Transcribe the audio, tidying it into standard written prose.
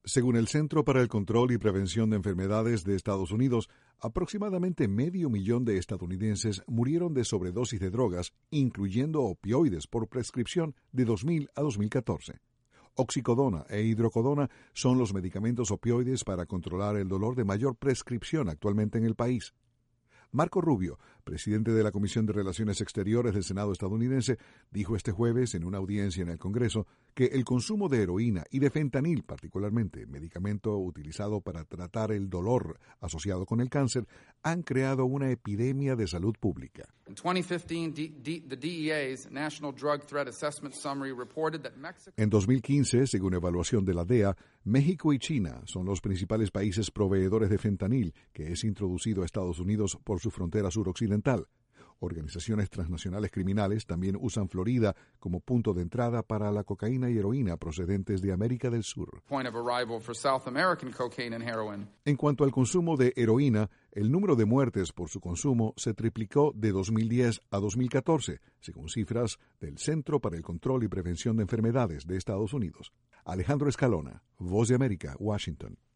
Según el Centro para el Control y Prevención de Enfermedades de Estados Unidos, aproximadamente 500,000 de estadounidenses murieron de sobredosis de drogas, incluyendo opioides por prescripción de 2000 a 2014. Oxicodona e hidrocodona son los medicamentos opioides para controlar el dolor de mayor prescripción actualmente en el país. Marco Rubio, presidente de la Comisión de Relaciones Exteriores del Senado estadounidense, dijo este jueves en una audiencia en el Congreso que el consumo de heroína y de fentanil, particularmente medicamento utilizado para tratar el dolor asociado con el cáncer, han creado una epidemia de salud pública. In 2015, the DEA's National Drug Threat Assessment Summary reported that Mexico... En 2015, según evaluación de la DEA, México y China son los principales países proveedores de fentanil que es introducido a Estados Unidos por su frontera suroccidental. Organizaciones transnacionales criminales también usan Florida como punto de entrada para la cocaína y heroína procedentes de América del Sur. Point of arrival for South American cocaine and heroin. En cuanto al consumo de heroína, el número de muertes por su consumo se triplicó de 2010 a 2014, según cifras del Centro para el Control y Prevención de Enfermedades de Estados Unidos. Alejandro Escalona, Voz de América, Washington.